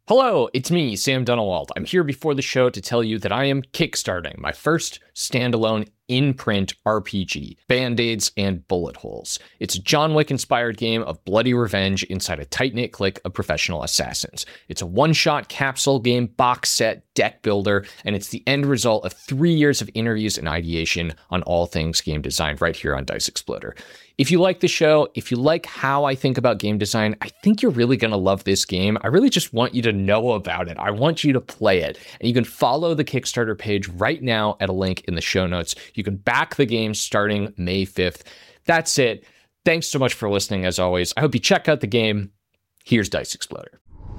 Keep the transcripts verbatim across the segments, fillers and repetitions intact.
Hello, it's me, Sam Dunawalt. I'm here before the show to tell you that I am kickstarting my first standalone in-print R P G, Band-Aids and Bullet Holes. It's a John Wick-inspired game of bloody revenge inside a tight-knit clique of professional assassins. It's a one-shot capsule game, box set, deck builder, and it's the end result of three years of interviews and ideation on all things game design right here on Dice Exploder. If you like the show, if you like how I think about game design, I think you're really going to love this game. I really just want you to know about it. I want you to play it. And you can follow the Kickstarter page right now at a link in the show notes. You can back the game starting May fifth. That's it. Thanks so much for listening, as always. I hope you check out the game. Here's Dice Exploder.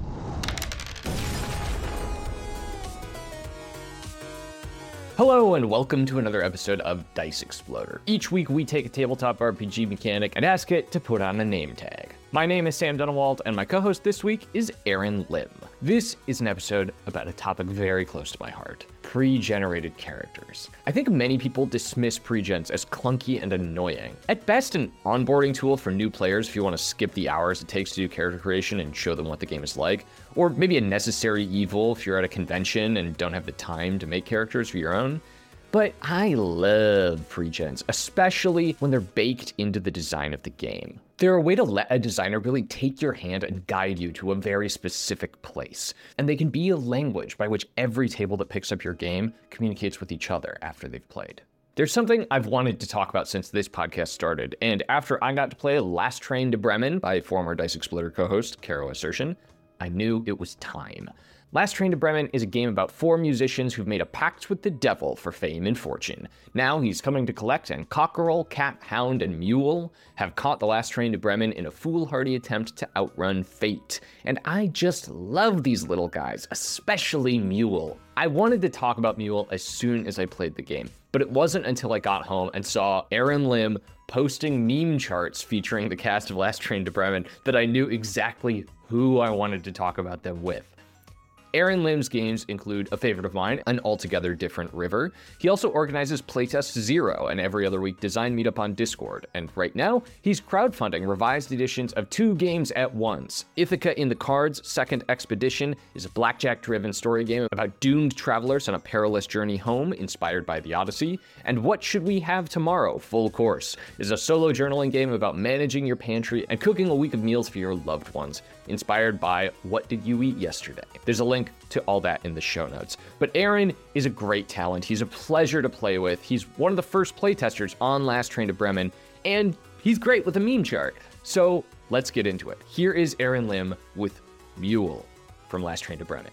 Hello and welcome to another episode of Dice Exploder. Each week we take a tabletop R P G mechanic and ask it to put on a name tag. My name is Sam Dunawalt and my co-host this week is Aaron Lim. This is an episode about a topic very close to my heart: pre-generated characters. I think many people dismiss pre-gens as clunky and annoying. At best, an onboarding tool for new players if you want to skip the hours it takes to do character creation and show them what the game is like, or maybe a necessary evil if you're at a convention and don't have the time to make characters for your own. But I love pre-gens, especially when they're baked into the design of the game. They're a way to let a designer really take your hand and guide you to a very specific place. And they can be a language by which every table that picks up your game communicates with each other after they've played. There's something I've wanted to talk about since this podcast started, and after I got to play Last Train to Bremen by former Dice Exploder co-host Caro Assertion, I knew it was time. Last Train to Bremen is a game about four musicians who've made a pact with the devil for fame and fortune. Now he's coming to collect, and Cockerel, Cat, Hound, and Mule have caught the last train to Bremen in a foolhardy attempt to outrun fate. And I just love these little guys, especially Mule. I wanted to talk about Mule as soon as I played the game, but it wasn't until I got home and saw Aaron Lim posting meme charts featuring the cast of Last Train to Bremen that I knew exactly who I wanted to talk about them with. Aaron Lim's games include a favorite of mine, An Altogether Different River. He also organizes Playtest Zero, an every other week design meetup on Discord. And right now, he's crowdfunding revised editions of two games at once. Ithaca in the Cards Second Expedition is a blackjack-driven story game about doomed travelers on a perilous journey home, inspired by the Odyssey. And What Should We Have Tomorrow? Full Course is a solo journaling game about managing your pantry and cooking a week of meals for your loved ones, inspired by What Did You Eat Yesterday? There's a link to all that in the show notes. But Aaron is a great talent. He's a pleasure to play with. He's one of the first playtesters on Last Train to Bremen, and he's great with a meme chart. So let's get into it. Here is Aaron Lim with Mule from Last Train to Bremen.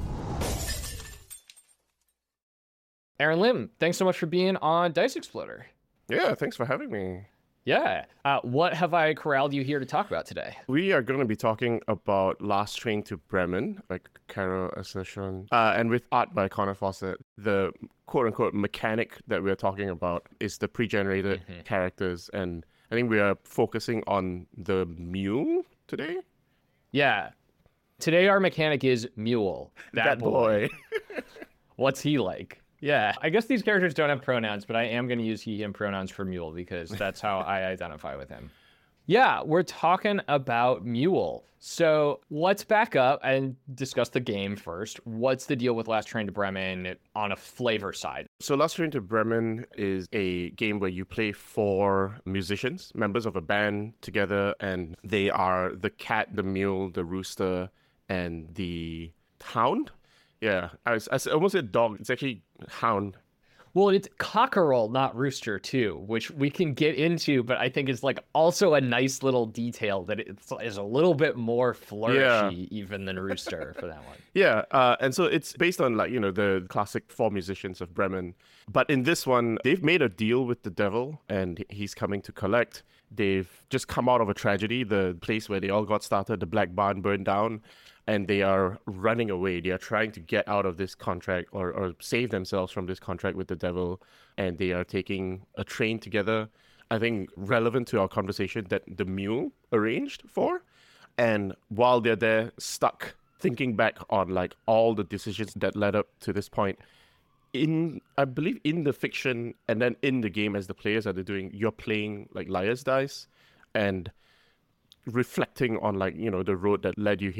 Aaron Lim, thanks so much for being on Dice Exploder. Yeah, thanks for having me. Yeah. Uh, what have I corralled you here to talk about today? We are going to be talking about Last Train to Bremen, like Caro Assertion, uh, and with art by Connor Fawcett. The quote-unquote mechanic that we're talking about is the pre-generated mm-hmm. characters, and I think we are focusing on the Mule today. Yeah. Today our mechanic is Mule. That, that boy. boy. What's he like? Yeah, I guess these characters don't have pronouns, but I am going to use he, him pronouns for Mule because that's how I identify with him. Yeah, we're talking about Mule. So let's back up and discuss the game first. What's the deal with Last Train to Bremen on a flavor side? So Last Train to Bremen is a game where you play four musicians, members of a band together, and they are the cat, the mule, the rooster, and the hound. Yeah, I, was, I almost said dog. It's actually hound. Well, it's cockerel, not rooster, too, which we can get into, but I think it's like also a nice little detail that it is a little bit more flourishy yeah. even than rooster for that one. Yeah, uh, and so it's based on like, you know, the classic four musicians of Bremen. But in this one, they've made a deal with the devil and he's coming to collect. They've just come out of a tragedy, the place where they all got started, the Black Barn burned down. And they are running away. They are trying to get out of this contract or, or save themselves from this contract with the devil. And they are taking a train together, I think relevant to our conversation that the mule arranged for. And while they're there stuck thinking back on like all the decisions that led up to this point, in I believe in the fiction and then in the game as the players are doing, you're playing like liar's dice and reflecting on like, you know, the road that led you here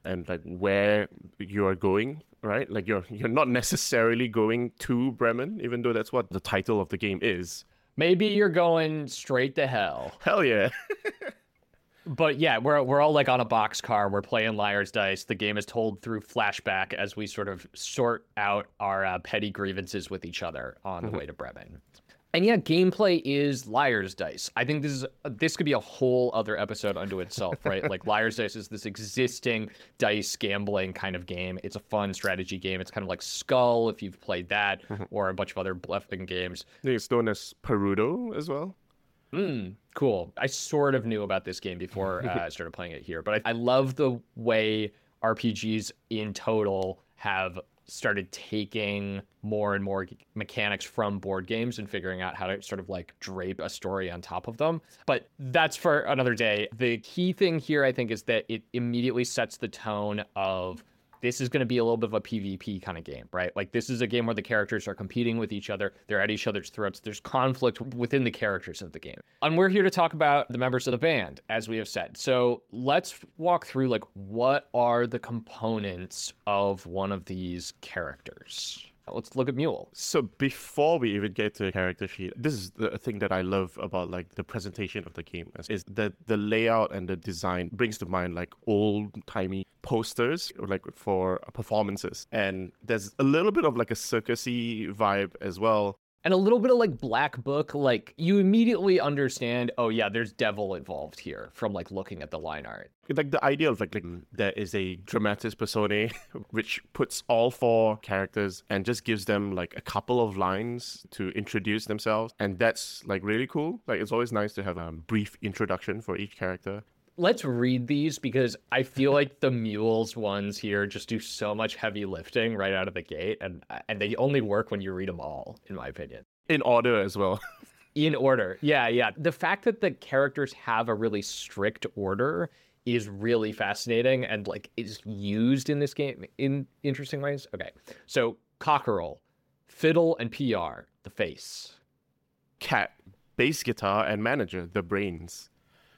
and like where you are going, right? Like you're you're not necessarily going to Bremen, even though that's what the title of the game is. Maybe you're going straight to hell. Hell yeah. But yeah, we're we're all like on a boxcar. We're playing Liar's Dice. The game is told through flashback as we sort of sort out our uh, petty grievances with each other on the way to Bremen. And yeah, gameplay is Liar's Dice. I think this is this could be a whole other episode unto itself, right? Like Liar's Dice is this existing dice gambling kind of game. It's a fun strategy game. It's kind of like Skull if you've played that, or a bunch of other bluffing games. I think it's known as Perudo as well. Mm, cool. I sort of knew about this game before uh, I started playing it here, but I, I love the way R P Gs in total have started taking more and more mechanics from board games and figuring out how to sort of like drape a story on top of them. But that's for another day. The key thing here, I think, is that it immediately sets the tone of this is going to be a little bit of a PvP kind of game, right? Like this is a game where the characters are competing with each other. They're at each other's throats. There's conflict within the characters of the game. And we're here to talk about the members of the band, as we have said. So let's walk through like what are the components of one of these characters. Let's look at Mule. So before we even get to the character sheet, this is the thing that I love about like the presentation of the game is, is that the layout and the design brings to mind like old-timey posters like for performances. And there's a little bit of like a circusy vibe as well. And a little bit of like Black Book, like you immediately understand, oh yeah, there's devil involved here from like looking at the line art. Like the idea of like, like there is a dramatis personae which puts all four characters and just gives them like a couple of lines to introduce themselves. And that's like really cool. Like it's always nice to have a brief introduction for each character. Let's read these because I feel like the Mules ones here just do so much heavy lifting right out of the gate, and and they only work when you read them all, in my opinion. In order as well. In order. Yeah, yeah. The fact that the characters have a really strict order is really fascinating and like is used in this game in interesting ways. Okay. So Cockerel, Fiddle and P R, the face. Cat, bass guitar and manager, the brains.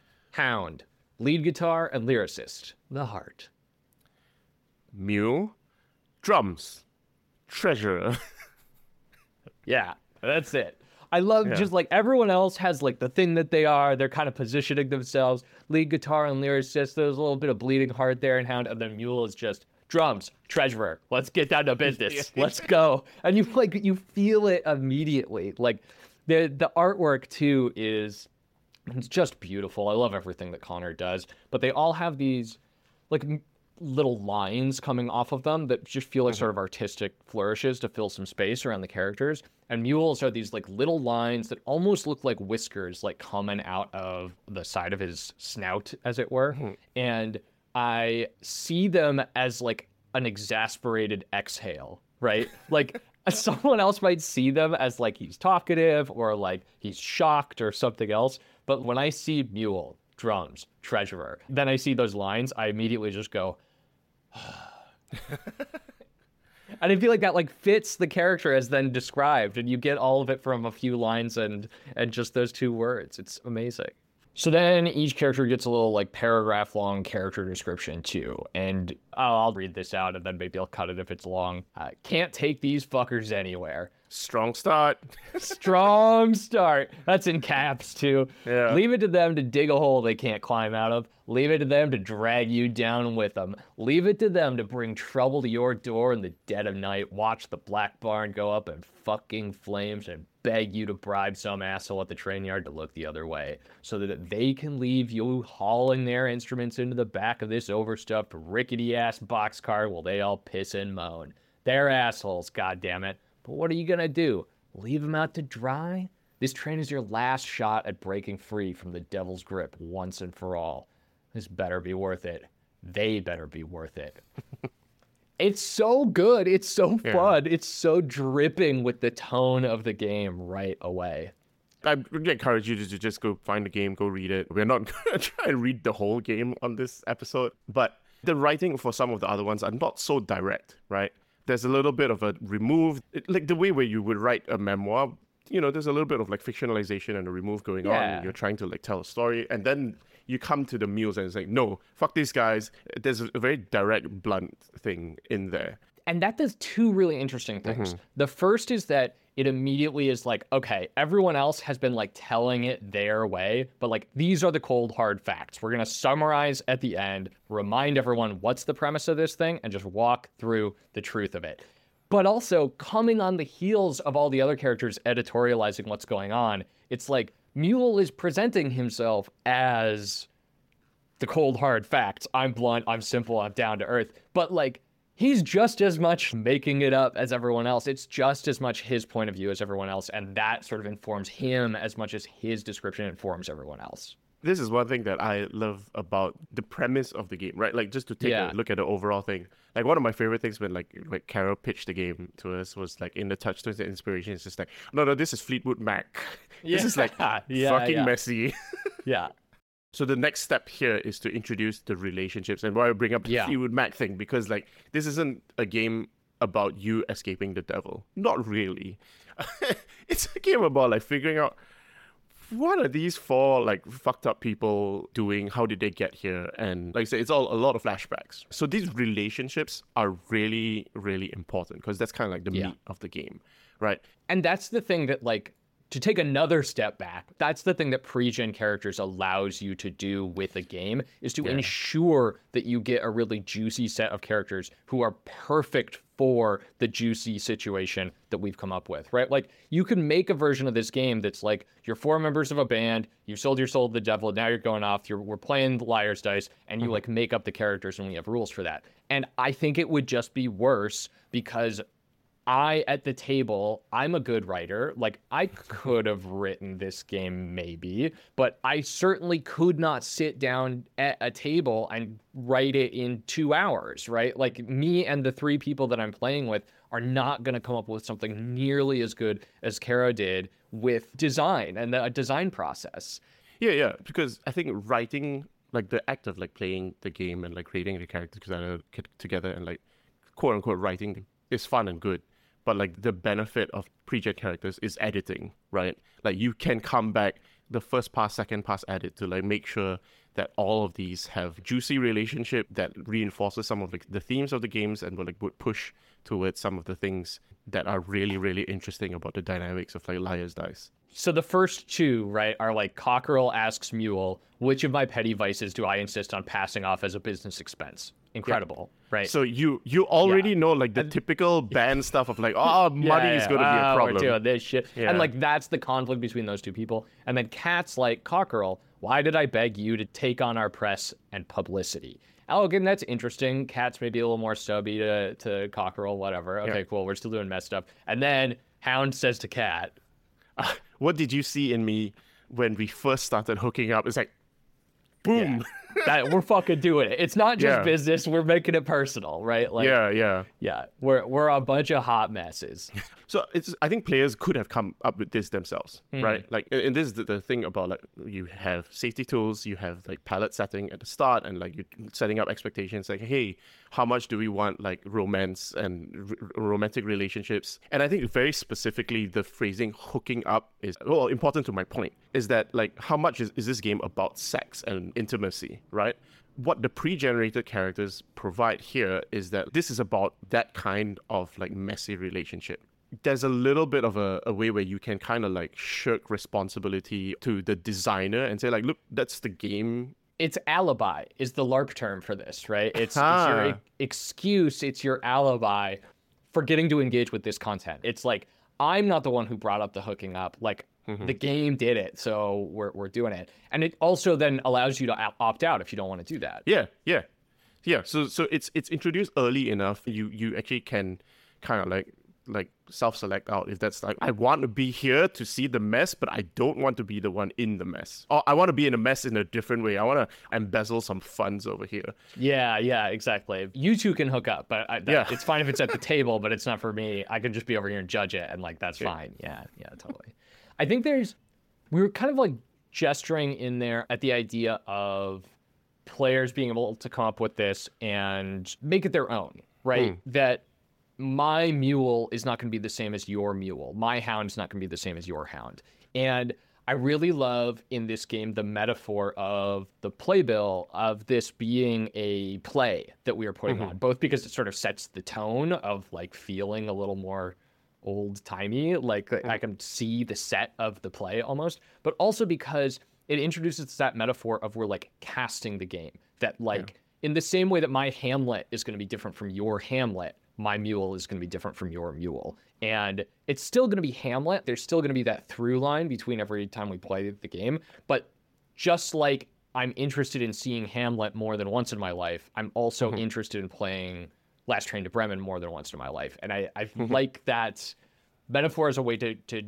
Hound, lead guitar and lyricist, the heart. Mule, drums, treasurer. Yeah, that's it. I love Yeah. just like everyone else has like the thing that they are. They're kind of positioning themselves. Lead guitar and lyricist. There's a little bit of bleeding heart there and Hound. And then Mule is just drums, treasurer. Let's get down to business. Let's go. And you like you feel it immediately. Like the the artwork too is it's just beautiful. I love everything that Connor does. But they all have these like m- little lines coming off of them that just feel like sort of artistic flourishes to fill some space around the characters. And mules are these like little lines that almost look like whiskers, like coming out of the side of his snout, as it were. And I see them as like an exasperated exhale, right? Like someone else might see them as like he's talkative or like he's shocked or something else. But when I see Mule, drums, treasurer, then I see those lines, I immediately just go, and I feel like that like fits the character as then described, and you get all of it from a few lines and and just those two words. It's amazing. So then each character gets a little like paragraph long character description too. And oh, I'll read this out and then maybe I'll cut it if it's long. Uh, can't take these fuckers anywhere. Strong start. Strong start. That's in caps too. Yeah. Leave it to them to dig a hole they can't climb out of. Leave it to them to drag you down with them. Leave it to them to bring trouble to your door in the dead of night. Watch the black barn go up in fucking flames and beg you to bribe some asshole at the train yard to look the other way so that they can leave you hauling their instruments into the back of this overstuffed rickety-ass boxcar while they all piss and moan. They're assholes, goddammit. But what are you gonna do? Leave them out to dry? This train is your last shot at breaking free from the devil's grip once and for all. This better be worth it. They better be worth it. It's so good. It's so Yeah. fun. It's so dripping with the tone of the game right away. I really encourage you to just go find the game, go read it. We're not going to try and read the whole game on this episode, but the writing for some of the other ones are not so direct, right? There's a little bit of a remove, like the way where you would write a memoir, you know, there's a little bit of like fictionalization and a remove going Yeah. on. You're trying to like tell a story, and then you come to the mules and it's like, no, fuck these guys. There's a very direct, blunt thing in there. And that does two really interesting things. Mm-hmm. The first is that it immediately is like, okay, everyone else has been like telling it their way, but like these are the cold hard facts. We're going to summarize at the end, remind everyone what's the premise of this thing, and just walk through the truth of it. But also coming on the heels of all the other characters editorializing what's going on, it's like Mule is presenting himself as the cold hard facts. I'm blunt, I'm simple, I'm down to earth. But like, he's just as much making it up as everyone else. It's just as much his point of view as everyone else. And that sort of informs him as much as his description informs everyone else. This is one thing that I love about the premise of the game, right? Like, just to take yeah. a look at the overall thing. Like, one of my favorite things when, like, when Carol pitched the game to us was, like, in the touchstones and inspiration, it's just like, no, no, this is Fleetwood Mac. Yeah. This is, like, yeah, fucking yeah. messy. yeah. So the next step here is to introduce the relationships, and why I bring up the yeah. Fleetwood Mac thing, because like this isn't a game about you escaping the devil. Not really. It's a game about like figuring out what are these four like fucked up people doing, how did they get here, and like I say, it's all a lot of flashbacks. So these relationships are really, really important because that's kind of like the yeah. meat of the game, right? And that's the thing that like, to take another step back, that's the thing that pre-gen characters allows you to do with a game, is to yeah. ensure that you get a really juicy set of characters who are perfect for the juicy situation that we've come up with, right? Like, you can make a version of this game that's like, you're four members of a band, you sold your soul to the devil, now you're going off, you're we're playing Liar's Dice, and you mm-hmm. like make up the characters, and we have rules for that. And I think it would just be worse because I, at the table, I'm a good writer. Like, I could have written this game maybe, but I certainly could not sit down at a table and write it in two hours, right? Like, me and the three people that I'm playing with are not going to come up with something nearly as good as Kara did with design and the design process. Yeah, yeah, because I think writing, like, the act of, like, playing the game and, like, creating the characters together and, like, quote-unquote writing is fun and good. But like the benefit of pre-gen characters is editing, right? Like you can come back the first pass, second pass edit to like make sure that all of these have juicy relationship that reinforces some of like the themes of the games and will like would push towards some of the things that are really, really interesting about the dynamics of like Liar's Dice. So the first two, right, are like Cockerel asks Mule, which of my petty vices do I insist on passing off as a business expense? Incredible, yeah. right? So you you already yeah. know like the typical band stuff of like, oh, money yeah, yeah. is going to oh, be a problem. We're doing this shit. Yeah. And like that's the conflict between those two people. And then Cat's like, Cockerel, why did I beg you to take on our press and publicity? Oh, again, that's interesting. Cat's maybe a little more stubby to, to Cockerel, whatever. Okay, yeah. cool. We're still doing mess stuff. And then Hound says to Cat, uh, what did you see in me when we first started hooking up? It's like, boom. Yeah. that we're fucking doing it. It's not just yeah. business. We're making it personal, right? Like, yeah, yeah, yeah. We're we're a bunch of hot messes. So it's. I think players could have come up with this themselves, mm. right? Like, and this is the, the thing about like you have safety tools, you have like palette setting at the start, and like you setting up expectations. Like, hey, how much do we want like romance and r- romantic relationships? And I think very specifically the phrasing "hooking up" is well important to my point. Is that like how much is, is this game about sex and intimacy, right? What the pre-generated characters provide here is that this is about that kind of like messy relationship. There's a little bit of a, a way where you can kind of like shirk responsibility to the designer and say like, look, that's the game. It's alibi is the LARP term for this, right? It's, it's your e- excuse. It's your alibi for getting to engage with this content. It's like, I'm not the one who brought up the hooking up. Like, mm-hmm. the game did it, so we're we're doing it. And it also then allows you to opt out if you don't want to do that. Yeah, yeah. Yeah, so so it's it's introduced early enough. You you actually can kind of like like self-select out if that's like, I want to be here to see the mess, but I don't want to be the one in the mess. Or I want to be in a mess in a different way. I want to embezzle some funds over here. Yeah, yeah, exactly. You two can hook up, but I, that, yeah. it's fine if it's at the table, but it's not for me. I can just be over here and judge it, and like that's yeah. fine. Yeah, yeah, totally. I think there's, we were kind of like gesturing in there at the idea of players being able to come up with this and make it their own, right? Mm. That my mule is not going to be the same as your mule. My hound is not going to be the same as your hound. And I really love in this game the metaphor of the playbill of this being a play that we are putting Mm-hmm. on, both because it sort of sets the tone of like feeling a little more old timey, like I can see the set of the play almost, but also because it introduces that metaphor of we're like casting the game, that like in the same way that my Hamlet is going to be different from your Hamlet, my mule is going to be different from your mule. And it's still going to be Hamlet. There's still going to be that through line between every time we play the game. But just like I'm interested in seeing Hamlet more than once in my life, I'm also Mhm. interested in playing Last Train to Bremen more than once in my life. And I, I Mhm. like that metaphor as a way to, to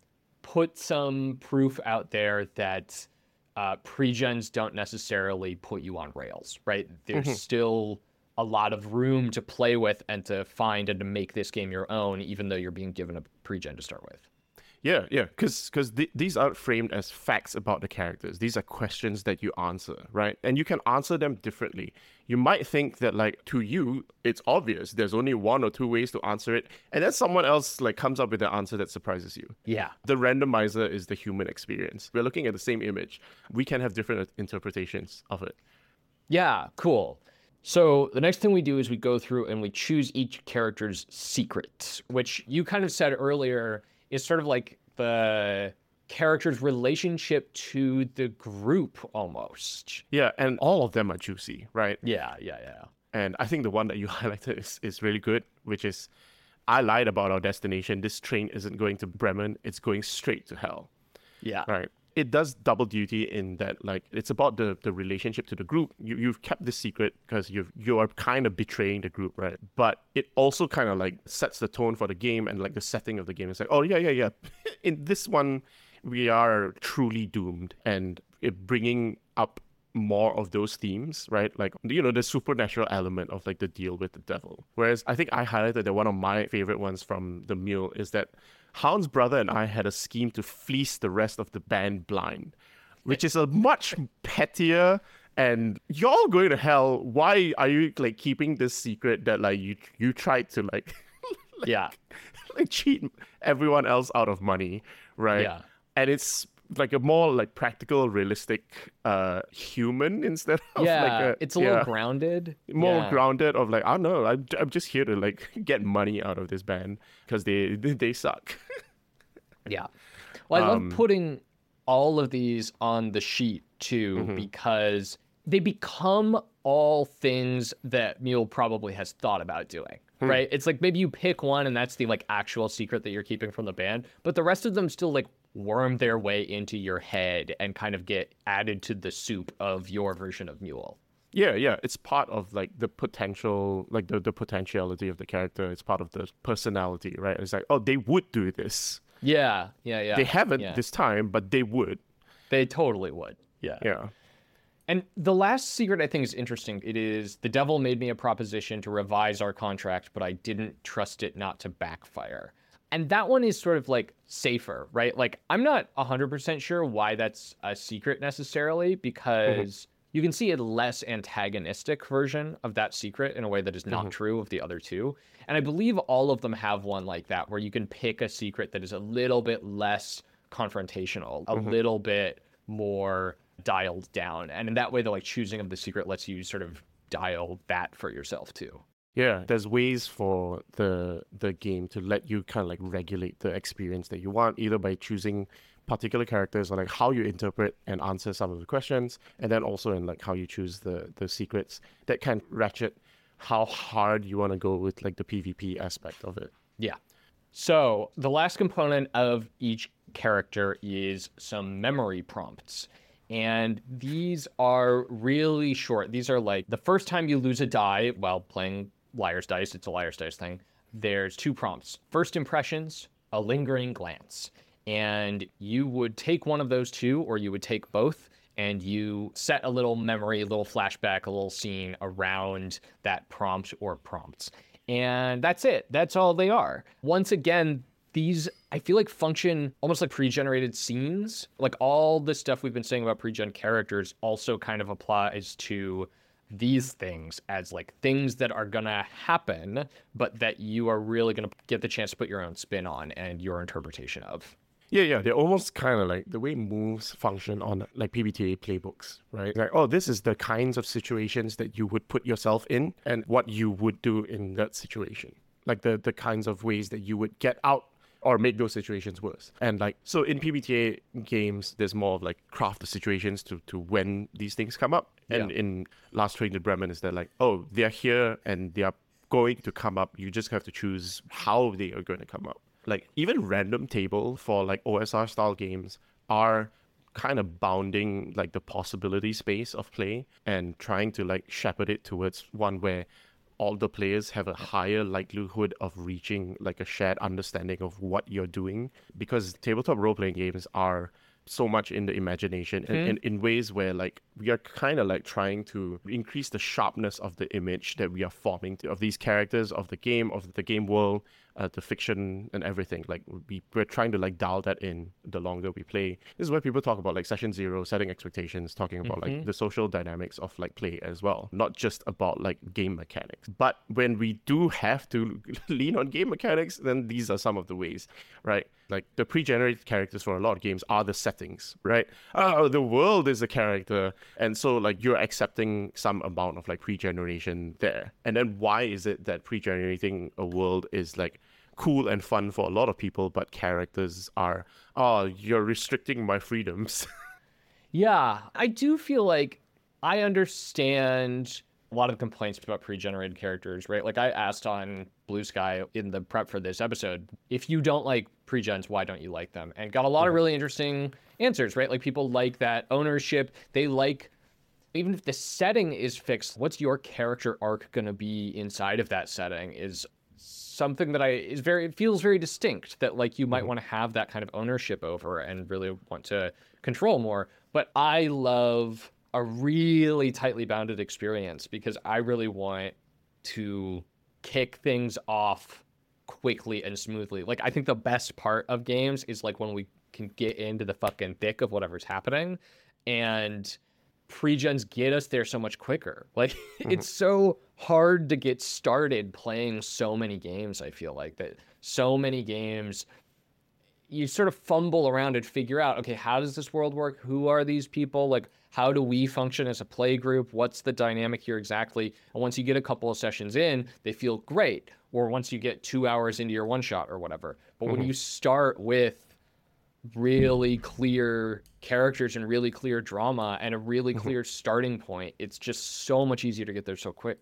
put some proof out there that uh, pre-gens don't necessarily put you on rails, right? There's Mhm. still a lot of room to play with and to find and to make this game your own, even though you're being given a pre-gen to start with. Yeah, yeah, because because th- these aren't framed as facts about the characters. These are questions that you answer, right? And you can answer them differently. You might think that like to you it's obvious. There's only one or two ways to answer it, and then someone else like comes up with an answer that surprises you. Yeah. The randomizer is the human experience. We're looking at the same image. We can have different interpretations of it. Yeah, cool. So the next thing we do is we go through and we choose each character's secret, which you kind of said earlier is sort of like the character's relationship to the group almost. Yeah, and all of them are juicy, right? Yeah, yeah, yeah. And I think the one that you highlighted is, is really good, which is I lied about our destination. This train isn't going to Bremen, it's going straight to hell. Yeah. Right. It does double duty in that like it's about the, the relationship to the group. You you've kept this secret because you you are kind of betraying the group, right? But it also kind of like sets the tone for the game and like the setting of the game. It's like, oh yeah, yeah, yeah. In this one, we are truly doomed, and it bringing up more of those themes, right? Like, you know, the supernatural element of like the deal with the devil. Whereas I think I highlighted that one of my favorite ones from the mule is that Hound's brother and I had a scheme to fleece the rest of the band blind, which is a much pettier and you're all going to hell. Why are you like keeping this secret that like you you tried to like, like Yeah. like cheat everyone else out of money, right? Yeah. And it's like a more like practical, realistic uh human instead of Yeah, like a, it's a little yeah, grounded. more Yeah. grounded of like, I don't know, I'm, I'm just here to like get money out of this band because they, they they suck. Yeah. Well, I Um, love putting all of these on the sheet too, Mhm. because they become all things that Mule probably has thought about doing, Hmm. right? It's like maybe you pick one and that's the like actual secret that you're keeping from the band, but the rest of them still like worm their way into your head and kind of get added to the soup of your version of Mule. Yeah, yeah, it's part of like the potential, like the, the potentiality of the character. It's part of the personality, right? It's like, oh, they would do this. Yeah, yeah, yeah. They haven't yeah. this time, but they would. They totally would. Yeah. Yeah. And the last secret I think is interesting. It is the devil made me a proposition to revise our contract, but I didn't trust it not to backfire. And that one is sort of like safer, right? Like I'm not one hundred percent sure why that's a secret necessarily, because you can see a less antagonistic version of that secret in a way that is not Mhm. true of the other two. And I believe all of them have one like that, where you can pick a secret that is a little bit less confrontational, a Mhm. little bit more dialed down. And in that way, the like choosing of the secret lets you sort of dial that for yourself too. Yeah, there's ways for the the game to let you kind of like regulate the experience that you want, either by choosing particular characters or like how you interpret and answer some of the questions, and then also in like how you choose the the secrets that can ratchet how hard you want to go with like the PvP aspect of it. Yeah. So the last component of each character is some memory prompts. And these are really short. These are like the first time you lose a die while playing Liar's Dice, it's a Liar's Dice thing, there's two prompts. First impressions, a lingering glance. And you would take one of those two, or you would take both, and you set a little memory, a little flashback, a little scene around that prompt or prompts. And that's it. That's all they are. Once again, these, I feel like, function almost like pre-generated scenes. Like all the stuff we've been saying about pre-gen characters also kind of applies to these things as like things that are gonna happen, but that you are really gonna get the chance to put your own spin on and your interpretation of. Yeah, yeah, they're almost kind of like the way moves function on like P B T A playbooks, right? Like, oh, this is the kinds of situations that you would put yourself in and what you would do in that situation. Like the, the kinds of ways that you would get out or make those situations worse. And like, so in P B T A games, there's more of like craft the situations to, to when these things come up. And yeah. in Last Train to Bremen is that like, oh, they're here and they are going to come up. You just have to choose how they are going to come up. Like even random table for like O S R style games are kind of bounding like the possibility space of play and trying to like shepherd it towards one where all the players have a higher likelihood of reaching like a shared understanding of what you're doing, because tabletop role-playing games are so much in the imagination and, Mm. and in ways where like we are kind of like trying to increase the sharpness of the image that we are forming to, of these characters, of the game, of the game world, uh, the fiction and everything. Like we, we're trying to like dial that in the longer we play. This is where people talk about like session zero, setting expectations, talking about Mhm. like the social dynamics of like play as well, not just about like game mechanics. But when we do have to lean on game mechanics, then these are some of the ways, right? Like the pre-generated characters for a lot of games are the settings, right? Oh, the world is a character. And so like you're accepting some amount of like pre-generation there. And then why is it that pre-generating a world is like cool and fun for a lot of people, but characters are, oh, you're restricting my freedoms. Yeah, I do feel like I understand a lot of complaints about pre-generated characters, right? Like I asked on Blue Sky in the prep for this episode, if you don't like pre-gens, why don't you like them? And got a lot of really interesting answers, right? Like people like that ownership. They like, even if the setting is fixed, what's your character arc going to be inside of that setting is something that I is very, it feels very distinct that like you might want to have that kind of ownership over and really want to control more. But I love a really tightly bounded experience because I really want to kick things off quickly and smoothly. Like I think the best part of games is like when we can get into the fucking thick of whatever's happening, and pre-gens get us there so much quicker. Like mm-hmm. It's so hard to get started playing so many games. I feel like that so many games you sort of fumble around and figure out, okay, how does this world work? Who are these people? Like, how do we function as a play group? What's the dynamic here exactly? And once you get a couple of sessions in, they feel great. Or once you get two hours into your one shot or whatever. But mm-hmm. when you start with really clear characters and really clear drama and a really mm-hmm. clear starting point, it's just so much easier to get there so quick.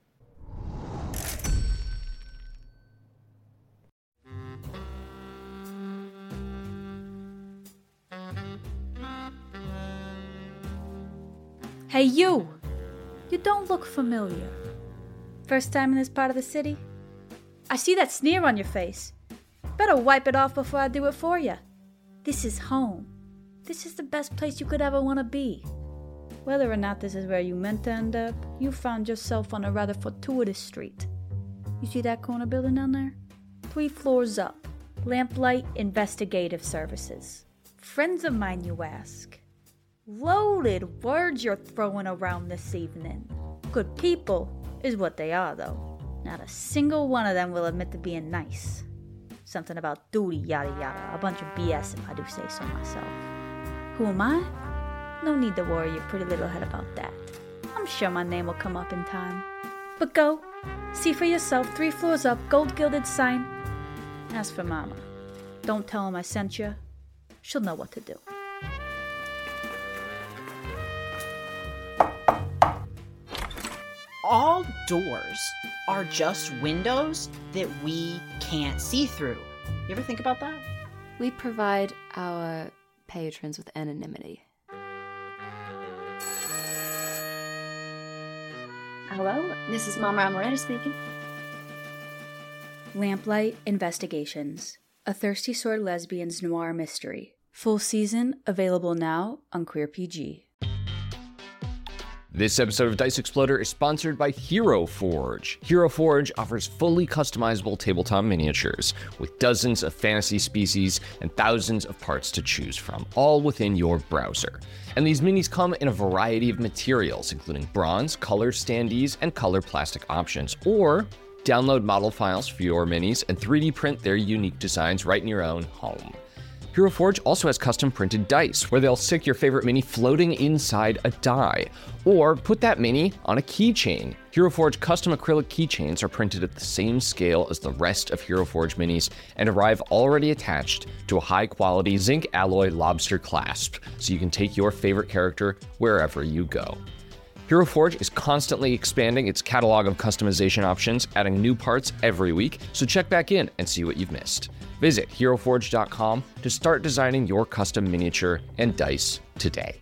Hey, you! You don't look familiar. First time in this part of the city? I see that sneer on your face. Better wipe it off before I do it for you. This is home. This is the best place you could ever want to be. Whether or not this is where you meant to end up, you found yourself on a rather fortuitous street. You see that corner building down there? Three floors up. Lamplight Investigative Services. Friends of mine, you ask. Loaded words you're throwing around this evening. Good people is what they are, though. Not a single one of them will admit to being nice. Something about duty, yada yada. A bunch of B S if I do say so myself. Who am I? No need to worry your pretty little head about that. I'm sure my name will come up in time. But go. See for yourself, three floors up, gold gilded sign. As for Mama, don't tell him I sent you. She'll know what to do. All doors are just windows that we can't see through. You ever think about that? We provide our patrons with anonymity. Hello, this is Mama Amaretta speaking. Lamplight Investigations, a Thirsty Sword Lesbians noir mystery. Full season available now on Queer P G. This episode of Dice Exploder is sponsored by Hero Forge. Hero Forge offers fully customizable tabletop miniatures with dozens of fantasy species and thousands of parts to choose from, all within your browser. And these minis come in a variety of materials, including bronze, color standees, and color plastic options, or download model files for your minis and three D print their unique designs right in your own home. Hero Forge also has custom printed dice, where they'll stick your favorite mini floating inside a die, or put that mini on a keychain. Hero Forge custom acrylic keychains are printed at the same scale as the rest of Hero Forge minis and arrive already attached to a high-quality zinc alloy lobster clasp, so you can take your favorite character wherever you go. Hero Forge is constantly expanding its catalog of customization options, adding new parts every week, so check back in and see what you've missed. Visit hero forge dot com to start designing your custom miniature and dice today.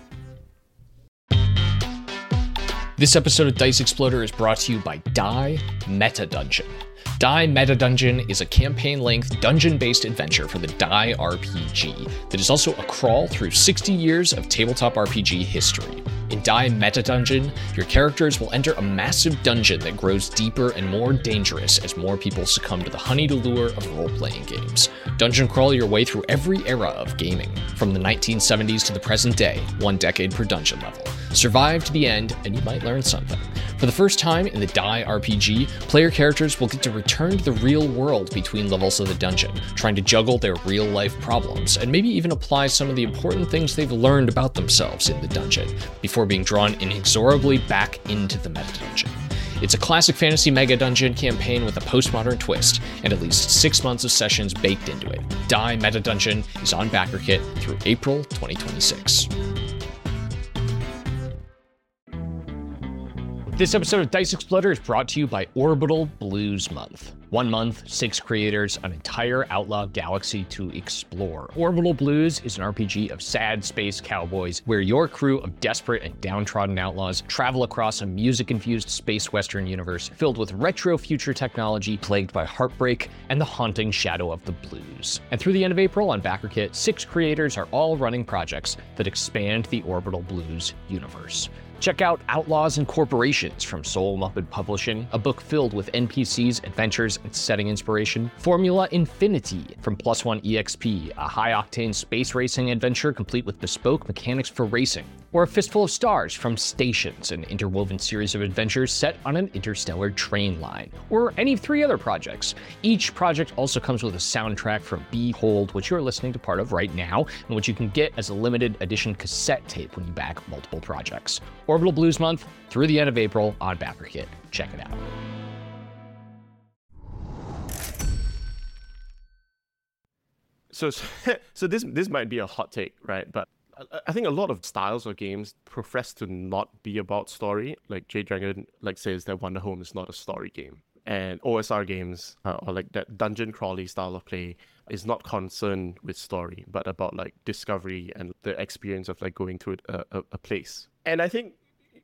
This episode of Dice Exploder is brought to you by Die Meta Dungeon. Die Meta Dungeon is a campaign-length, dungeon-based adventure for the Die R P G that is also a crawl through sixty years of tabletop R P G history. In Die Meta Dungeon, your characters will enter a massive dungeon that grows deeper and more dangerous as more people succumb to the honeyed allure of role-playing games. Dungeon crawl your way through every era of gaming, from the nineteen seventies to the present day, one decade per dungeon level. Survive to the end, and you might learn something. For the first time in the Die R P G, player characters will get to return to the real world between levels of the dungeon, trying to juggle their real-life problems, and maybe even apply some of the important things they've learned about themselves in the dungeon, before being drawn inexorably back into the meta-dungeon. It's a classic fantasy mega-dungeon campaign with a postmodern twist, and at least six months of sessions baked into it. Die Meta Dungeon is on BackerKit through April twenty twenty-six. This episode of Dice Exploder is brought to you by Orbital Blues Month. One month, six creators, an entire outlaw galaxy to explore. Orbital Blues is an R P G of sad space cowboys where your crew of desperate and downtrodden outlaws travel across a music-infused space western universe filled with retro future technology plagued by heartbreak and the haunting shadow of the blues. And through the end of April on BackerKit, six creators are all running projects that expand the Orbital Blues universe. Check out Outlaws and Corporations from Soul Muppet Publishing, a book filled with N P Cs, adventures, and setting inspiration. Formula Infinity from Plus One E X P, a high-octane space racing adventure complete with bespoke mechanics for racing. Or A Fistful of Stars from Stations, an interwoven series of adventures set on an interstellar train line. Or any three other projects. Each project also comes with a soundtrack from Behold, which you're listening to part of right now, and which you can get as a limited edition cassette tape when you back multiple projects. Orbital Blues Month through the end of April on BackerKit. Check it out. So, so this this might be a hot take, right? But I think a lot of styles of games profess to not be about story. Like Jade Dragon, like says that Wonder Home is not a story game, and O S R games uh, or like that dungeon crawly style of play is not concerned with story, but about like discovery and the experience of like going through a, a, a place. And I think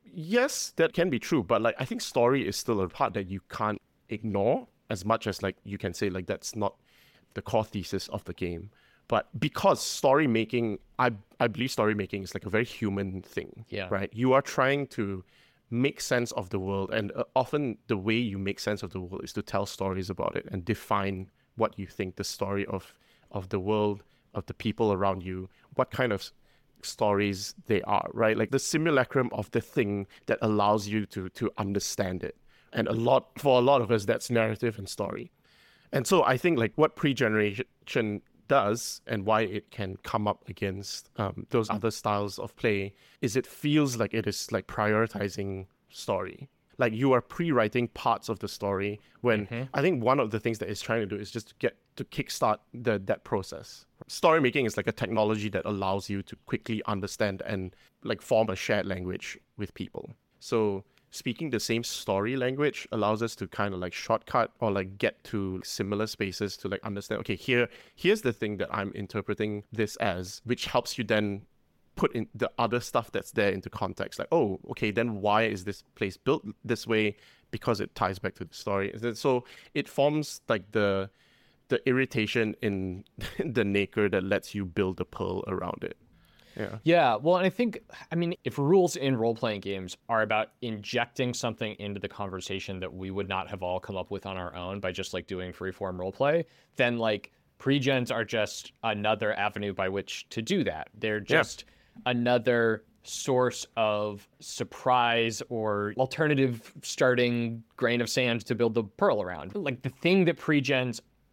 yes, that can be true, but like I think story is still a part that you can't ignore as much as like you can say like that's not the core thesis of the game. But because story making, I I believe story making is like a very human thing, yeah. right? You are trying to make sense of the world, and uh, often the way you make sense of the world is to tell stories about it and define what you think the story of of the world, of the people around you, what kind of stories they are, right? Like the simulacrum of the thing that allows you to to understand it. And a lot for a lot of us, that's narrative and story. And so I think like what pre-generation does and why it can come up against um, those other styles of play is it feels like it is like prioritizing story. Like you are pre-writing parts of the story when mm-hmm. I think one of the things that it's trying to do is just to get to kickstart the that process. Story making is like a technology that allows you to quickly understand and like form a shared language with people. So speaking the same story language allows us to kind of like shortcut or like get to similar spaces to like understand, okay, here, here's the thing that I'm interpreting this as, which helps you then put in the other stuff that's there into context. Like, oh, okay, then why is this place built this way? Because it ties back to the story. So it forms like the the irritation in the nacre that lets you build the pearl around it. Yeah. Yeah. Well, and I think, I mean, if rules in role-playing games are about injecting something into the conversation that we would not have all come up with on our own by just like doing free-form roleplay, then like pre-gens are just another avenue by which to do that. They're just yeah. another source of surprise or alternative starting grain of sand to build the pearl around. Like the thing that pre-gens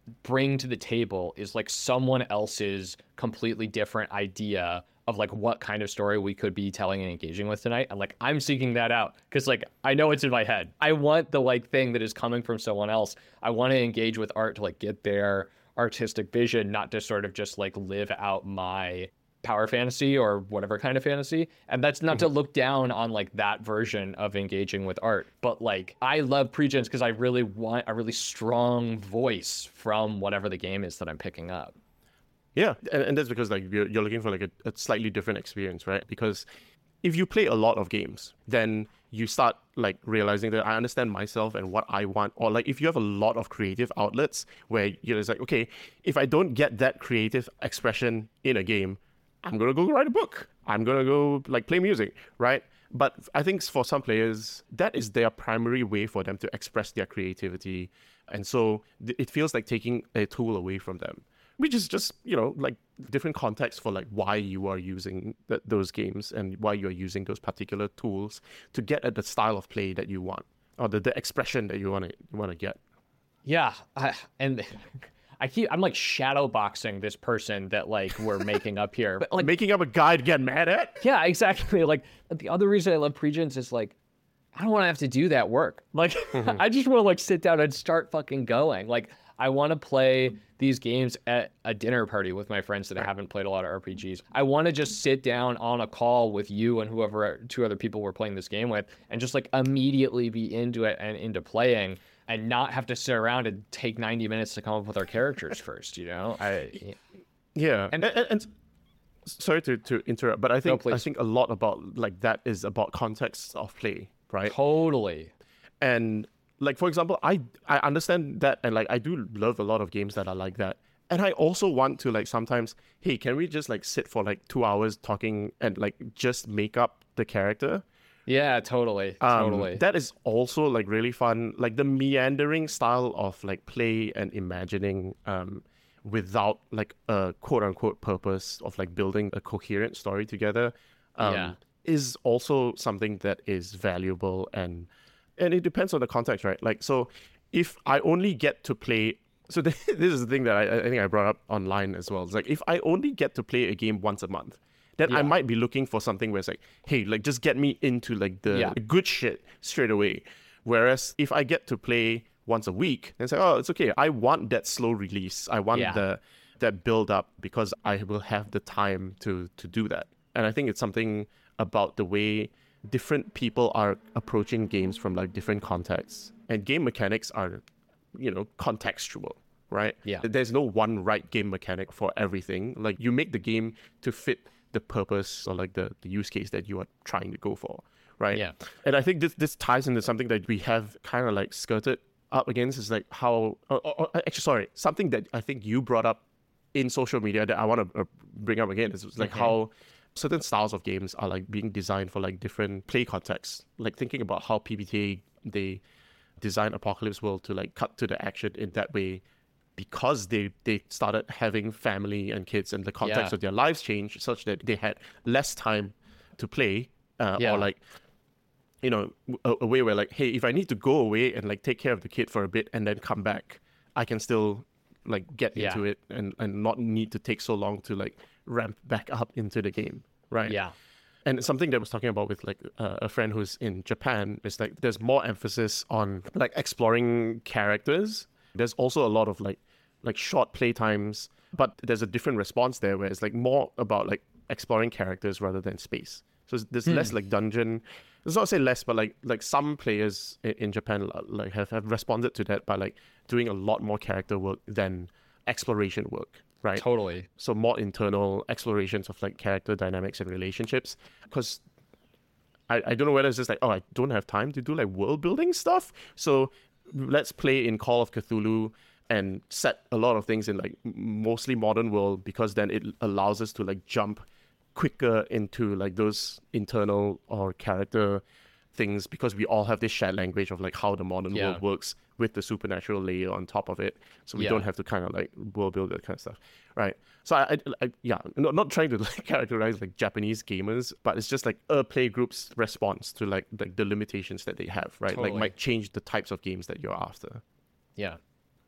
bring to the table is like someone else's completely different idea of like what kind of story we could be telling and engaging with tonight. And like, I'm seeking that out because like, I know it's in my head. I want the like thing that is coming from someone else. I want to engage with art to like get their artistic vision, not to sort of just like live out my power fantasy or whatever kind of fantasy. And that's not to look down on like that version of engaging with art, but like I love pre-gens because I really want a really strong voice from whatever the game is that I'm picking up. Yeah, and, and that's because like you're, you're looking for like a, a slightly different experience, right? Because if you play a lot of games, then you start like realizing that I understand myself and what I want. Or like if you have a lot of creative outlets where you're just like, okay, if I don't get that creative expression in a game, I'm gonna go write a book. I'm gonna go like play music, right? But I think for some players, that is their primary way for them to express their creativity. And so th- it feels like taking a tool away from them, which is just, you know, like different context for like why you are using th- those games and why you're using those particular tools to get at the style of play that you want or the, the expression that you want to you want to get. Yeah. I, and I keep, I'm like shadow boxing this person that like we're making up here. But like making up a guy to get mad at? Yeah, exactly. Like the other reason I love pre-gens is like, I don't want to have to do that work. Like, mm-hmm. I just want to like sit down and start fucking going. Like, I want to play these games at a dinner party with my friends that I haven't played a lot of R P Gs. I want to just sit down on a call with you and whoever two other people we're playing this game with and just like immediately be into it and into playing and not have to sit around and take ninety minutes to come up with our characters first, you know? I Yeah. And, and, and sorry to, to interrupt, but I think no, I think a lot about like that is about context of play, right? Totally. And like, for example, I I understand that, and like I do love a lot of games that are like that. And I also want to like sometimes, hey, can we just like sit for like two hours talking and like just make up the character? Yeah, totally. Um, totally. That is also like really fun. Like the meandering style of like play and imagining um without like a quote unquote purpose of like building a coherent story together um, yeah. is also something that is valuable, and and it depends on the context, right? Like, so if I only get to play, so this is the thing that I, I think I brought up online as well. It's like, if I only get to play a game once a month, then yeah. I might be looking for something where it's like, hey, like just get me into like the yeah. good shit straight away. Whereas if I get to play once a week, then it's like, oh, it's okay. I want that slow release. I want yeah. the that build up because I will have the time to to do that. And I think it's something about the way different people are approaching games from like different contexts, and game mechanics are, you know, contextual, right? Yeah. There's no one right game mechanic for everything. Like you make the game to fit the purpose or like the, the use case that you are trying to go for, right? Yeah. And I think this this ties into something that we have kind of like skirted up against, is like how, or, or, or, actually, sorry, something that I think you brought up in social media that I want to uh, bring up again is like mm-hmm. how certain styles of games are like being designed for like different play contexts. Like thinking about how P B T A, they design Apocalypse World to like cut to the action in that way because they, they started having family and kids, and the context yeah. of their lives changed such that they had less time to play uh, yeah. or like, you know, a, a way where like, hey, if I need to go away and like take care of the kid for a bit and then come back, I can still like get yeah. into it and, and not need to take so long to like ramp back up into the game, right? Yeah. And something that I was talking about with like uh, a friend who's in Japan is like there's more emphasis on like exploring characters. There's also a lot of like like short play times, but there's a different response there where it's like more about like exploring characters rather than space. So there's hmm. less like dungeon. Let's not say less, but like like some players in, in Japan like have, have responded to that by like doing a lot more character work than exploration work, right? Totally. So more internal explorations of like character dynamics and relationships. Because I, I don't know whether it's just like, oh, I don't have time to do like world building stuff. So let's play in Call of Cthulhu and set a lot of things in like mostly modern world, because then it allows us to like jump quicker into like those internal or character things, because we all have this shared language of like how the modern yeah. world works with the supernatural layer on top of it, so we yeah. don't have to kind of like world build that kind of stuff, right? So I, I, I yeah, not, not trying to like characterize like Japanese gamers, but it's just like a play group's response to like like the limitations that they have, right? Totally. Like might change the types of games that you're after. Yeah.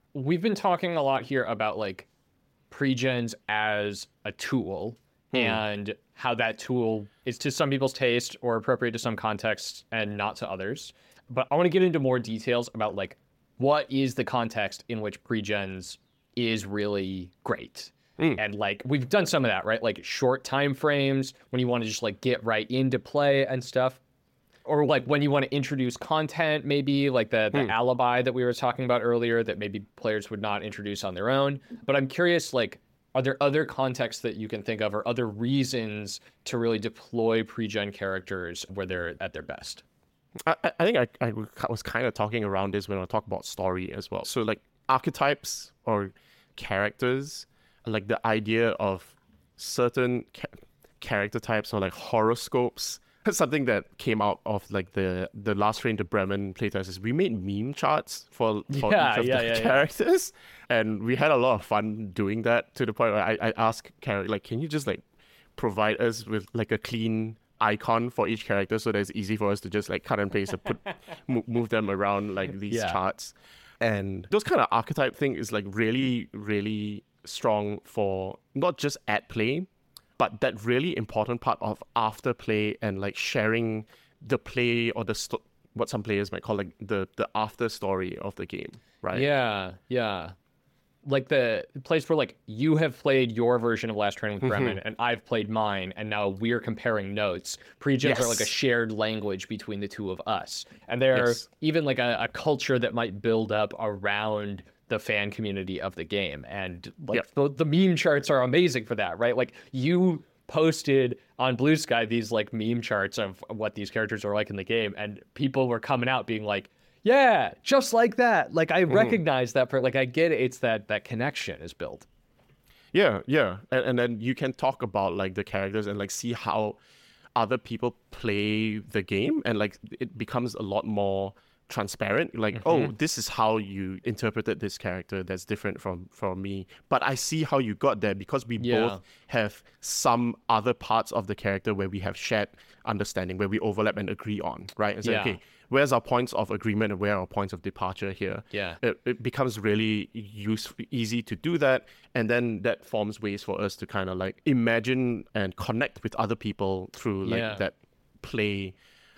we've been talking a lot here about like pre-gens as a tool hmm. and how that tool is to some people's taste or appropriate to some contexts and not to others. But I want to get into more details about like what is the context in which pre-gens is really great. Mm. And like we've done some of that, right? Like short time frames when you want to just like get right into play and stuff. Or like when you want to introduce content, maybe like the, the mm. alibi that we were talking about earlier that maybe players would not introduce on their own. But I'm curious, like, are there other contexts that you can think of or other reasons to really deploy pre-gen characters where they're at their best? I, I think I, I was kind of talking around this when I talk about story as well. So like archetypes or characters, like the idea of certain ca- character types or like horoscopes. Something that came out of like the the last train to Bremen playtest is we made meme charts for, for yeah, each of yeah, the yeah, characters, yeah. and we had a lot of fun doing that to the point where I, I asked character like, can you just like provide us with like a clean icon for each character so that it's easy for us to just like cut and paste and put move, move them around like these yeah. charts. And those kind of archetype thing is like really really strong for not just at play, but that really important part of after play and like sharing the play or the sto- what some players might call like the the after story of the game, right? Yeah, yeah. Like the place where like you have played your version of Last Train with Bremen mm-hmm. and I've played mine, and now we're comparing notes. Pre-gens yes. are like a shared language between the two of us, and they're yes. even like a, a culture that might build up around the fan community of the game. And like yep. the, the meme charts are amazing for that, right? Like you posted on Blue Sky these like meme charts of what these characters are like in the game, and people were coming out being like, yeah, just like that. Like I mm. recognize that part. Like I get it. It's that that connection is built. Yeah, yeah. And, and then you can talk about like the characters and like see how other people play the game, and like it becomes a lot more transparent, like mm-hmm. oh, this is how you interpreted this character that's different from from me, but I see how you got there because we yeah. both have some other parts of the character where we have shared understanding, where we overlap and agree on, right? It's yeah. like, okay, where's our points of agreement and where are our points of departure here? Yeah, it, it becomes really useful, easy to do that, and then that forms ways for us to kind of like imagine and connect with other people through like yeah. that play,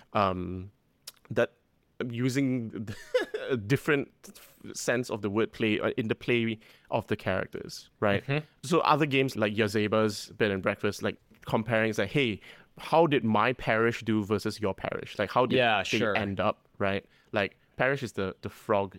um, that using a different sense of the word play in the play of the characters, right? Mm-hmm. So other games like Yazeba's Bed and Breakfast, like comparing, it's like, hey, how did my parish do versus your parish? Like, how did yeah, they sure. end up, right? Like, parish is the, the frog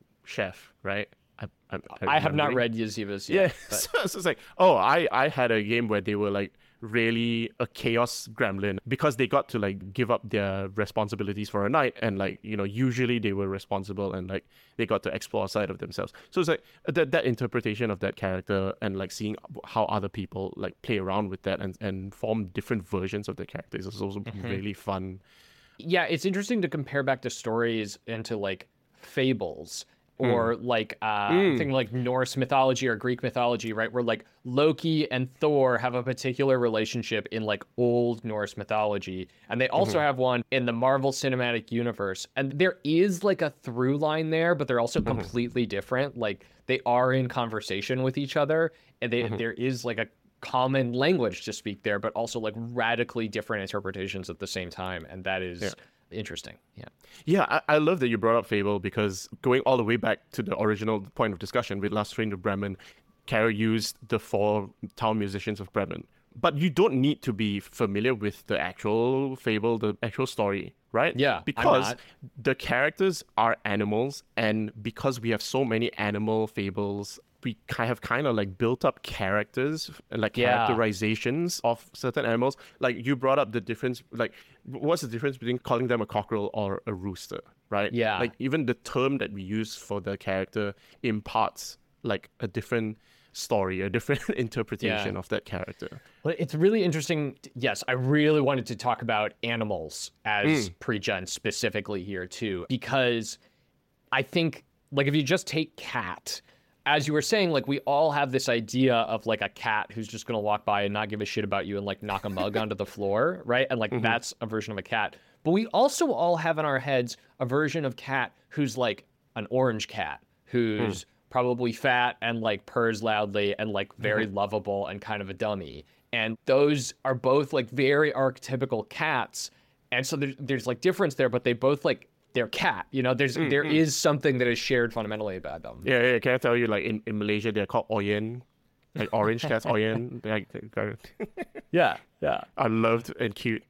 chef, right? I, I, I have not read Yazeba's yet. Yeah, but... so, so it's like, oh, I, I had a game where they were like really a chaos gremlin because they got to like give up their responsibilities for a night, and like, you know, usually they were responsible and like they got to explore a side of themselves. So it's like that that interpretation of that character and like seeing how other people like play around with that and, and form different versions of the characters is also mm-hmm. really fun. Yeah, it's interesting to compare back to stories and to like fables. Or mm. like uh, mm. thing like Norse mythology or Greek mythology, right? Where like Loki and Thor have a particular relationship in like old Norse mythology, and they also mm-hmm. have one in the Marvel Cinematic Universe. And there is like a through line there, but they're also mm-hmm. completely different. Like they are in conversation with each other, and they, mm-hmm. there is like a common language to speak there, but also like radically different interpretations at the same time, and that is. Yeah. Interesting. Yeah. Yeah, I, I love that you brought up Fable, because going all the way back to the original point of discussion with Last Train to Bremen, Kara used the four town musicians of Bremen. But you don't need to be familiar with the actual Fable, the actual story, right? Yeah. Because the characters are animals, and because we have so many animal fables, we kind of kind of like built up characters, like yeah. characterizations of certain animals. Like you brought up the difference, like what's the difference between calling them a cockerel or a rooster, right? Yeah. Like even the term that we use for the character imparts like a different story, a different interpretation yeah. of that character. Well, it's really interesting. Yes, I really wanted to talk about animals as mm. pre-gen specifically here too, because I think like if you just take cat, as you were saying, like we all have this idea of like a cat who's just going to walk by and not give a shit about you and like knock a mug onto the floor, right? And like mm-hmm. that's a version of a cat. But we also all have in our heads a version of cat who's like an orange cat, who's mm. probably fat and like purrs loudly and like very mm-hmm. lovable and kind of a dummy. And those are both like very archetypical cats. And so there's, there's like difference there, but they both like, they're cat, you know, there's, mm-hmm. there is something that is shared fundamentally about them. Yeah, yeah. Can I tell you, like in, in Malaysia, they're called Oyen, like orange cats, Oyen. Like, they're... yeah, yeah. Are loved and cute.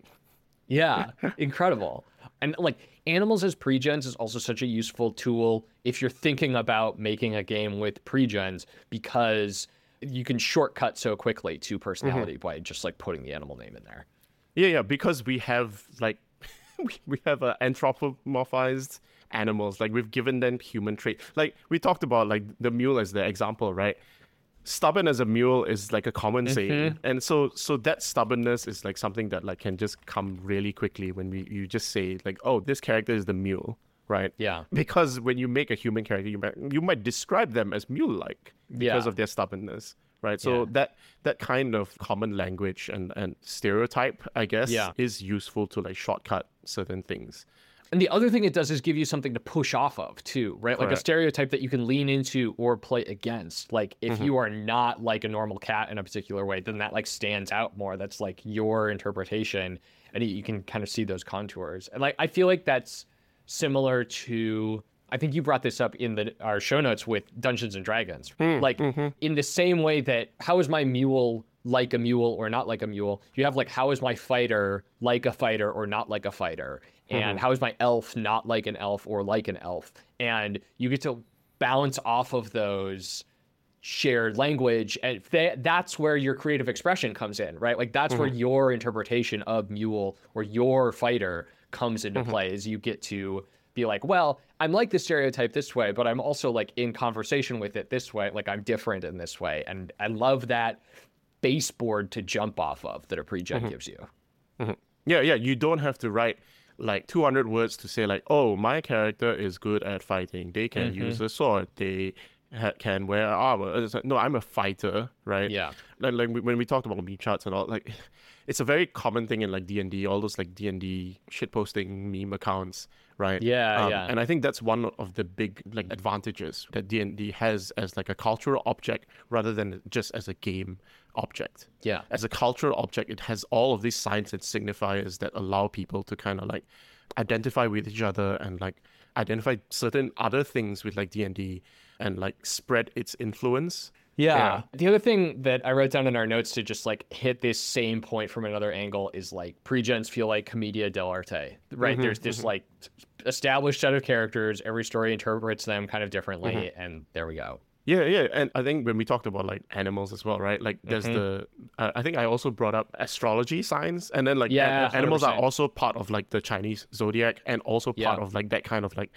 Yeah, incredible. And like animals as pregens is also such a useful tool if you're thinking about making a game with pregens, because you can shortcut so quickly to personality mm-hmm. by just like putting the animal name in there. Yeah, yeah, because we have like we, we have uh, anthropomorphized animals. Like we've given them human traits. Like we talked about like the mule as the example, right? Stubborn as a mule is like a common mm-hmm. saying, and so so that stubbornness is like something that like can just come really quickly when we you just say like, oh, this character is the mule, right? Yeah. Because when you make a human character, you might you might describe them as mule-like because yeah. of their stubbornness, right? So yeah. that that kind of common language and and stereotype, I guess, yeah. is useful to like shortcut certain things. And the other thing it does is give you something to push off of too, right? Like Correct. a stereotype that you can lean into or play against. Like if mm-hmm. you are not like a normal cat in a particular way, then that like stands out more. That's like your interpretation, and you can kind of see those contours. And like I feel like that's similar to, I think you brought this up in the our show notes with Dungeons and Dragons. Mm, like mm-hmm. in the same way that how is my mule like a mule or not like a mule? You have like how is my fighter like a fighter or not like a fighter? And mm-hmm. how is my elf not like an elf or like an elf? And you get to bounce off of those shared language. And they, that's where your creative expression comes in, right? Like that's mm-hmm. where your interpretation of mule or your fighter comes into mm-hmm. play, is you get to be like, well, I'm like the stereotype this way, but I'm also like in conversation with it this way. Like I'm different in this way. And I love that baseboard to jump off of that a pregen mm-hmm. gives you. Mm-hmm. Yeah, yeah. You don't have to write like two hundred words to say like, oh, my character is good at fighting. They can mm-hmm. use a sword. They ha- can wear armor. It's like, no, I'm a fighter, right? Yeah. Like, like when we talked about meme charts and all, like it's a very common thing in like D and D, all those like D and D shitposting meme accounts, right? Yeah, um, yeah. And I think that's one of the big like advantages that D and D has as like a cultural object rather than just as a game object. Yeah. As a cultural object, it has all of these signs and signifiers that allow people to kind of like identify with each other and like identify certain other things with like D and D and like spread its influence. Yeah. yeah. The other thing that I wrote down in our notes to just like hit this same point from another angle is like pregens feel like commedia dell'arte, right? Mm-hmm, There's this mm-hmm. like established set of characters. Every story interprets them kind of differently. Mm-hmm. And there we go. Yeah, yeah. And I think when we talked about like animals as well, right? Like there's mm-hmm. the, uh, I think I also brought up astrology signs. And then like yeah, a- animals are also part of like the Chinese zodiac and also part yeah. of like that kind of like,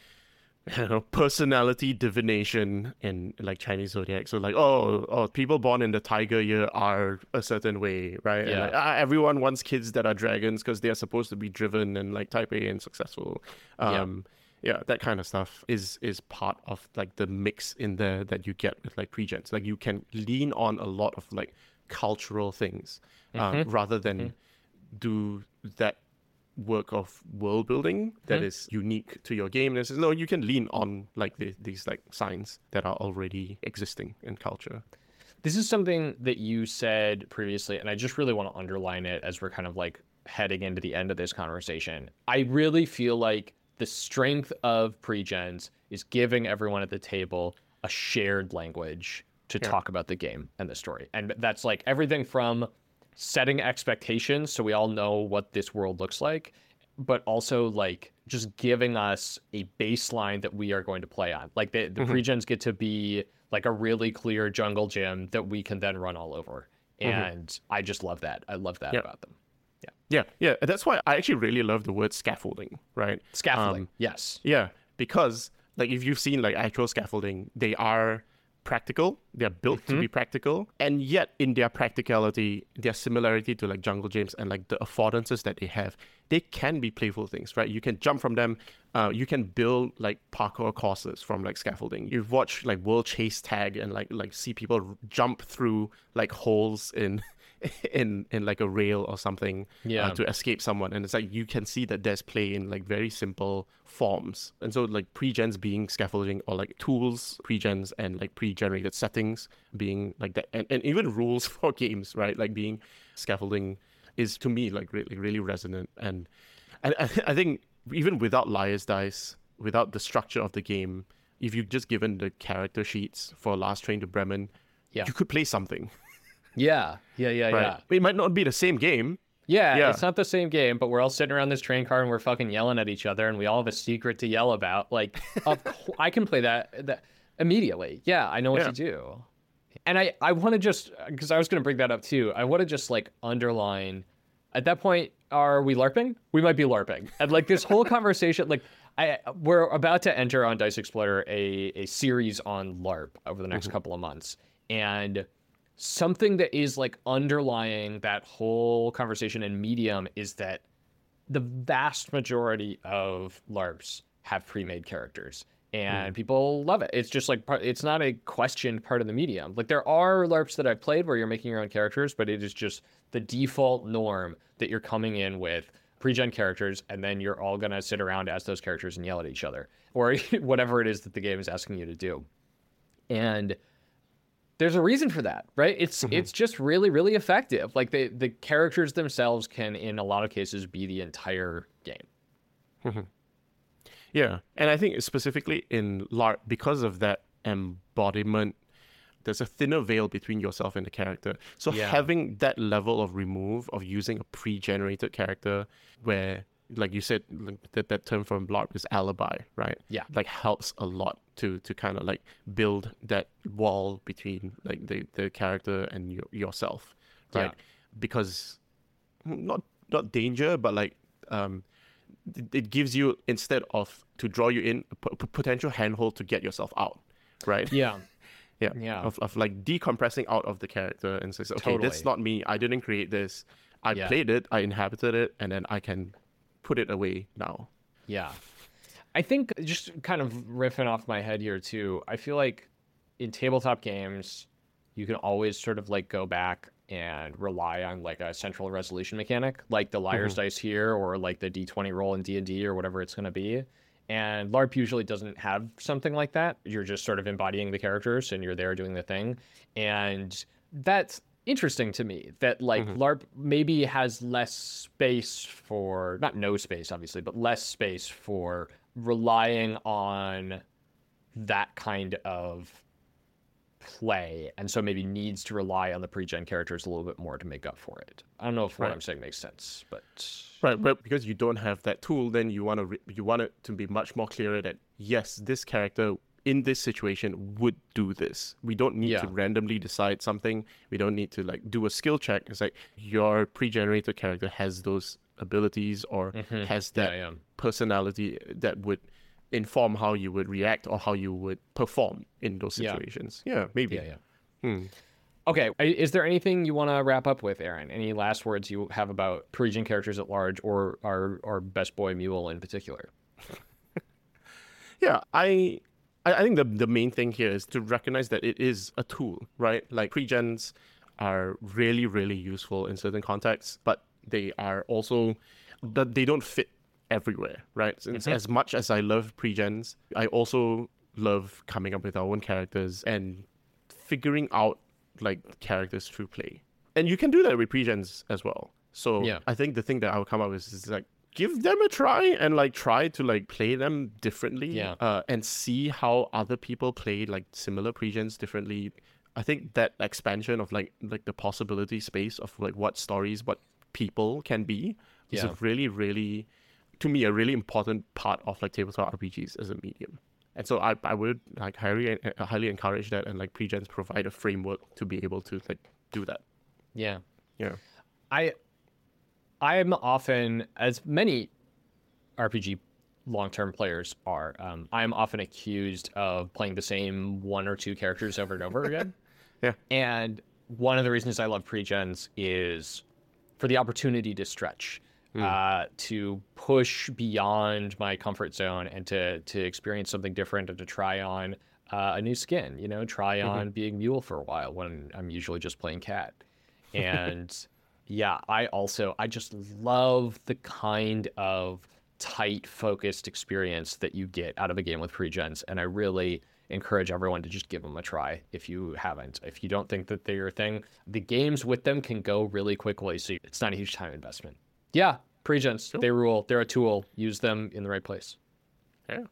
I don't know, personality divination in like Chinese zodiac. So like, oh, oh, people born in the tiger year are a certain way, right? Yeah. And like, ah, everyone wants kids that are dragons because they are supposed to be driven and like type A and successful. Um, yeah. yeah, that kind of stuff is is part of like the mix in there that you get with like pregens. Like you can lean on a lot of like cultural things um, mm-hmm. rather than mm-hmm. do that work of world building that mm-hmm. is unique to your game. And no, you can lean on like the, these like signs that are already existing in culture. This is something that you said previously, and I just really want to underline it as we're kind of like heading into the end of this conversation. I really feel like the strength of pregens is giving everyone at the table a shared language to yeah. talk about the game and the story. And that's like everything from setting expectations so we all know what this world looks like, but also like just giving us a baseline that we are going to play on. Like the, the mm-hmm. pregens get to be like a really clear jungle gym that we can then run all over. And mm-hmm. I just love that. I love that yeah. about them. Yeah. Yeah. Yeah. That's why I actually really love the word scaffolding, right? Scaffolding. Um, yes. Yeah. Because like if you've seen like actual scaffolding, they are practical. They're built mm-hmm. to be practical, and yet in their practicality, their similarity to like jungle gyms and like the affordances that they have, they can be playful things, right? You can jump from them. Uh, you can build like parkour courses from like scaffolding. You've watched like World Chase Tag and like like see people jump through like holes in in in like a rail or something Yeah. uh, to escape someone. And it's like you can see that there's play in like very simple forms. And so like pre-gens being scaffolding or like tools, pre-gens and like pre-generated settings being like that, and, and even rules for games, right? Like being scaffolding is to me like really really resonant. And and I, I think even without Liar's Dice, without the structure of the game, if you've just given the character sheets for Last Train to Bremen, Yeah. you could play something. Yeah, yeah, yeah, Right? yeah. It might not be the same game. Yeah, Yeah. it's not the same game, but we're all sitting around this train car and we're fucking yelling at each other, and we all have a secret to yell about. Like, of co- I can play that that immediately. Yeah, I know what Yeah. to do. And I, I want to just, because I was going to bring that up too, I want to just like underline, at that point, are we LARPing? We might be LARPing. And like this whole conversation, like, I we're about to enter on Dice Exploder a, a series on LARP over the next couple of months. And something that is like underlying that whole conversation in Medium is that the vast majority of LARPs have pre-made characters, and people love it. It's just like, part- it's not a questioned part of the medium. Like there are LARPs that I've played where you're making your own characters, but it is just the default norm that you're coming in with pre-gen characters, and then you're all gonna sit around as those characters and yell at each other, or whatever it is that the game is asking you to do. And there's a reason for that, right? It's it's just really, really effective. Like the the characters themselves can, in a lot of cases, be the entire game. Yeah, and I think specifically in LARP, because of that embodiment, there's a thinner veil between yourself and the character. So Yeah. having that level of remove of using a pre-generated character where, like you said, like, that, that term from LARP is alibi, right? Yeah. Like helps a lot to to kind of like build that wall between like the, the character and your, yourself, right? Yeah. Because not not danger, but like um, it, it gives you, instead of to draw you in, a p- potential handhold to get yourself out, right? Yeah. Yeah, Yeah. Of, of like decompressing out of the character and says, okay, Totally. that's not me. I didn't create this. I Yeah. played it. I inhabited it, and then I can put it away now. Yeah. I think, just kind of riffing off my head here too, I feel like in tabletop games, you can always sort of like go back and rely on like a central resolution mechanic, like the Liar's Dice here, or like the D twenty roll in D and D or whatever it's going to be. And LARP usually doesn't have something like that. You're just sort of embodying the characters and you're there doing the thing. And that's interesting to me, that like LARP maybe has less space for, not no space obviously, but less space for relying on that kind of play, and so maybe needs to rely on the pre-gen characters a little bit more to make up for it. I don't know if what Right. I'm saying makes sense, but Right, but because you don't have that tool, then you want to re- you want it to be much more clearer that yes, this character in this situation would do this. We don't need Yeah. to randomly decide something. We don't need to like do a skill check. It's like your pre-generated character has those abilities or has that yeah, yeah. personality that would inform how you would react or how you would perform in those Yeah. situations. Yeah, maybe. Yeah, yeah. Okay, I- is there anything you want to wrap up with, Aaron? Any last words you have about pre-gen characters at large, or our our best boy Mule in particular? Yeah, I I I think the the main thing here is to recognize that it is a tool, right? Like pre-gens are really, really useful in certain contexts, but they are also that they don't fit everywhere, right? Since as much as I love pre-gens, I also love coming up with our own characters and figuring out like characters through play. And you can do that with pre-gens as well. So Yeah. I think the thing that I would come up with is like give them a try and like try to like play them differently, Yeah. uh, and see how other people play like similar pre-gens differently. I think that expansion of like like the possibility space of like what stories, what people can be is Yeah. a really, really, to me, a really important part of like tabletop R P Gs as a medium. And so I, I would like highly uh, highly encourage that, and like pre-gens provide a framework to be able to like do that. Yeah. Yeah. I I am often, as many R P G long-term players are, um, I am often accused of playing the same one or two characters over and over again. Yeah. And one of the reasons I love pre-gens is for the opportunity to stretch. uh, to push beyond my comfort zone and to to experience something different and to try on uh, a new skin, you know, try on mm-hmm. being Mule for a while when I'm usually just playing Cat. And yeah, I also, I just love the kind of tight, focused experience that you get out of a game with pre-gens. And I really encourage everyone to just give them a try if you haven't. If you don't think that they're your thing, the games with them can go really quickly, so it's not a huge time investment. Yeah, pre-gens, cool. They rule. They're a tool. Use them in the right place. Yeah.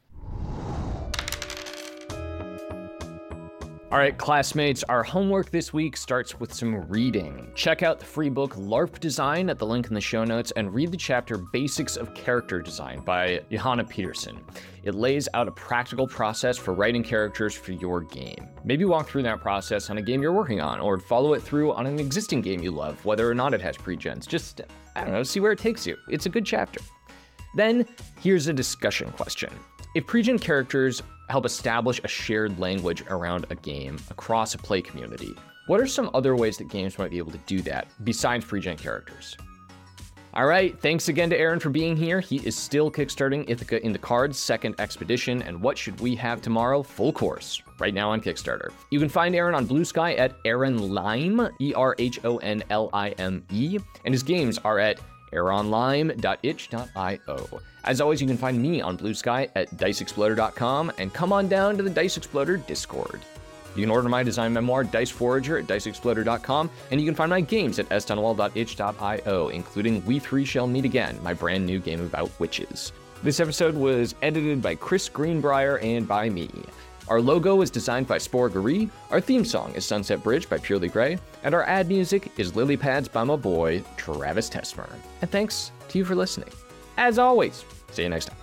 All right, classmates, our homework this week starts with some reading. Check out the free book LARP Design at the link in the show notes and read the chapter Basics of Character Design by Johanna Peterson. It lays out a practical process for writing characters for your game. Maybe walk through that process on a game you're working on, or follow it through on an existing game you love, whether or not it has pre-gens. Just, I don't know, see where it takes you. It's a good chapter. Then, here's a discussion question. If pre-gen characters help establish a shared language around a game across a play community, what are some other ways that games might be able to do that besides pre-gen characters? All right, thanks again to Aaron for being here. He is still kickstarting Ithaca in the Cards second expedition, and What Should We Have Tomorrow full course right now on Kickstarter. You can find Aaron on Blue Sky at Aaron Lime, E R H O N L I M E, and his games are at aaron lime dot itch dot io. As always, you can find me on Blue Sky at dice exploder dot com, and come on down to the Dice Exploder Discord. You can order my design memoir, Dice Forager, at dice exploder dot com, and you can find my games at s dunwall dot itch dot io, including We Three Shall Meet Again, my brand new game about witches. This episode was edited by Chris Greenbrier and by me. Our logo is designed by Spore Gary, our theme song is Sunset Bridge by Purely Grey, and our ad music is Lily Pads by my boy, Travis Tesmer. And thanks to you for listening. As always, see you next time.